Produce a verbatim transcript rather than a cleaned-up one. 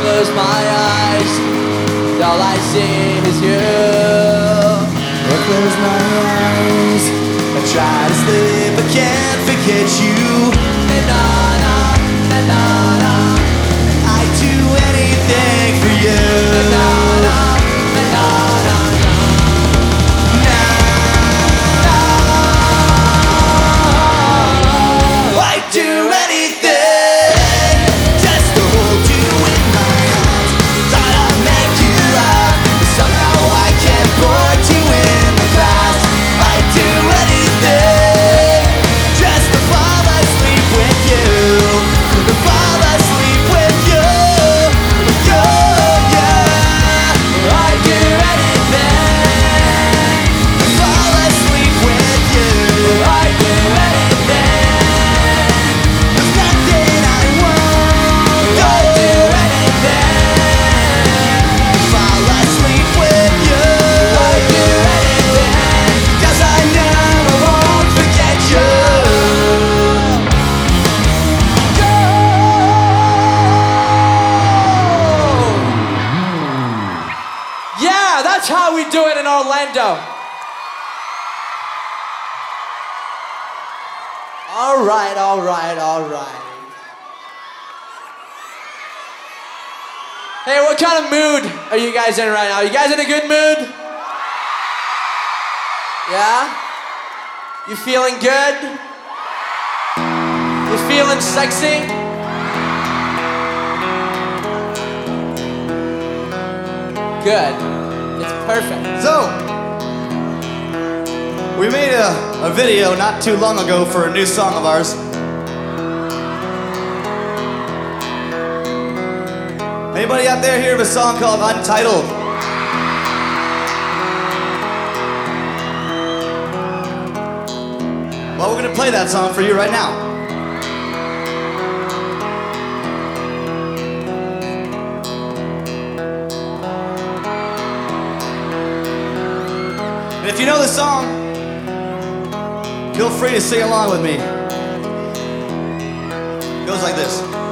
close my eyes, all I see is you. I close my eyes, I try to sleep, I can't forget you. Na-na-na, na-na-na, I'd do anything for you. na-na-na, na-na-na. I'd do anything just to hold you in my arms. Thought I'd make you laugh, but somehow I can't put you in the past. I'd do anything just to fall asleep with you, to fall asleep with you, with you, yeah. I'd do anything To fall asleep with you. I'd do anything There's nothing I won't I'd do. do anything Fall asleep with you. I'd do anything 'Cause I know I won't forget you. Yeah, that's how we do it in Orlando. All right, all right, all right. Hey, what kind of mood are you guys in right now? You guys in a good mood? Yeah? You feeling good? You feeling sexy? Good. It's perfect. So, we made a, a video not too long ago for a new song of ours. Anybody out there hear of a song called Untitled? Well, we're gonna play that song for you right now. And if you know the song, feel free to sing along with me. It goes like this.